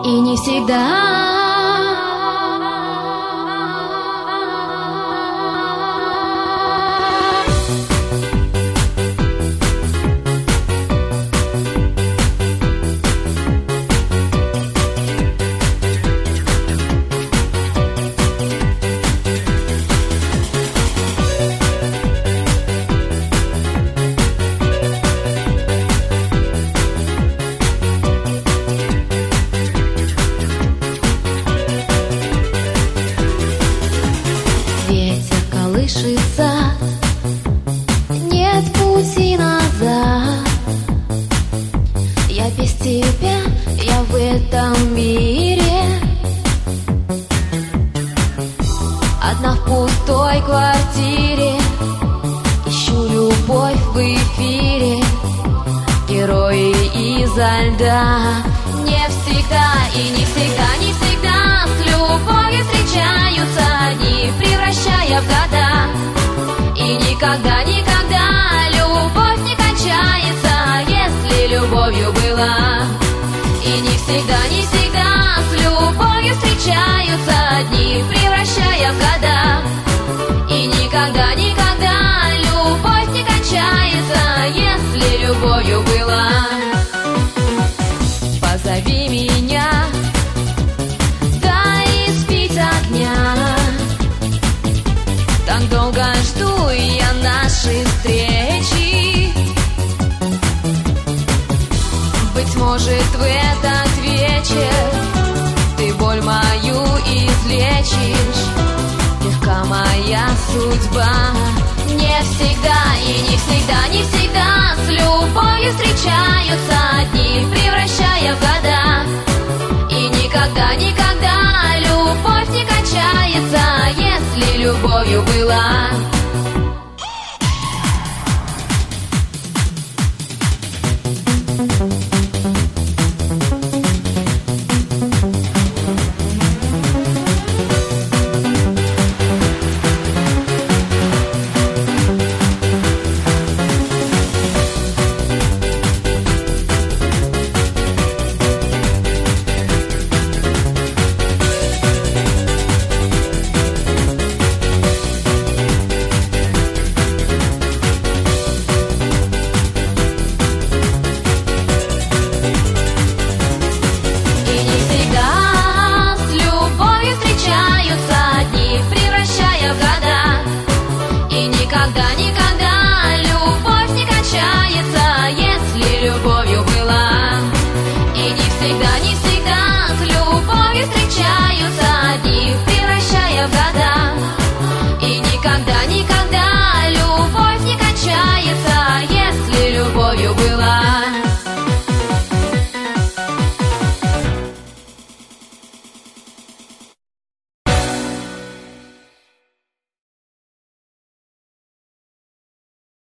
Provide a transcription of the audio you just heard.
И не всегда. Колышется, нет пути назад. Я без тебя, я в этом мире, одна в пустой квартире. Ищу любовь в эфире, герои изо льда. Не всегда и не всегда, не всегда с любовью встречаются они, превращая в года. И никогда, никогда любовь не кончается, если любовью была. И не всегда, не всегда с любовью встречаются одни, превращая в года. И никогда, никогда любовь не кончается, если любовью была. Позови меня, дай испить огня. Так долго жду я нашей встречи. Быть может, в этот вечер ты боль мою излечишь. Легка моя судьба. Не всегда и не всегда, не всегда с любовью встречаются одни, превращая в года. И никогда, никогда любовь не кончается, если любовью была. Никогда, никогда любовь не кончается, если любовью была. И не всегда, не всегда с любовью встречаются одни.